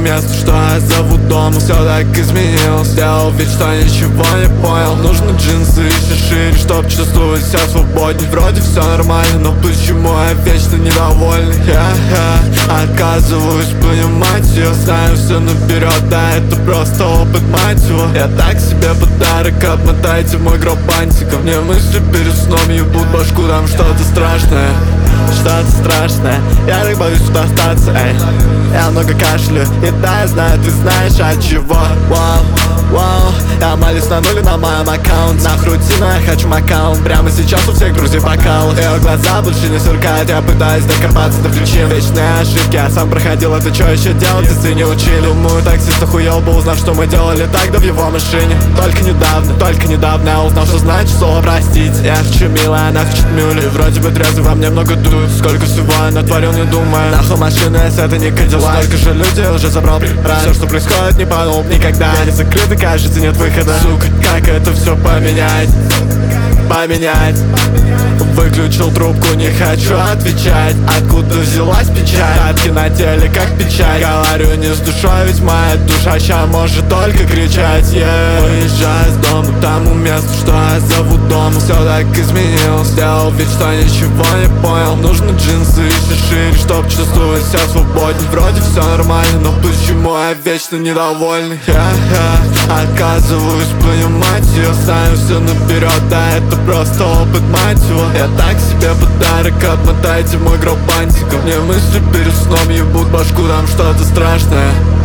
месту, что я зову дом. Все так изменилось, сделал вид, что ничего не понял. Нужны джинсы еще шире, чтоб чувствовать себя свободней. Вроде все нормально, но почему я вечно недовольный? Отказываюсь понимать ее, знаю все наперед, да это просто опыт, мать его. Я так себе подарок, обмотайте в мой гроб бантиком. Мне мысли перед сном ебут башку, там что-то страшное. Что-то страшное, я так боюсь сюда остаться, эй. Я много кашлю, и да, я знаю, ты знаешь от чего. Вау, я молюсь на нуле на моем аккаунте. Нахуй рутину, я хочу макаун. Прямо сейчас у всех друзей бокалов. Ее глаза больше не сверкают, я пытаюсь докопаться до причин. Вечные ошибки, я сам проходил, это что еще делать, если не учили? Думаю, таксист охуел бы, узнав, что мы делали тогда в его машине. Только недавно я узнал, что значит слово простить. Я хочу милая, она хочет мюли. И вроде бы трезвый, во мне много дует. Сколько всего я натворил, не думая. Нахуй машина, если это не Кадиллак. Сколько же людей уже забрал прибрать. Все, что происходит, не подумал никогда. Не закрыто, кажется, нет выхода. Сука, как это все поменять? Выключил трубку, не хочу отвечать. Откуда взялась печаль? Татки на теле, как печать. Говорю не с душой, ведь моя душа ща может только кричать. Уезжаю с дома к тому месту, что я зову дом. Все так изменилось, сделал вид, что ничего не понял. Нужны джинсы еще шире, чтоб чувствовать себя свободней. Вроде все нормально, но почему я вечно недовольный? Отказываюсь понимать ее, знаю все наперед, да это просто опыт, мать его. Я так себе подарок, обмотайте в мой гроб бантиком. Мне мысли перед сном ебут башку, там что-то страшное.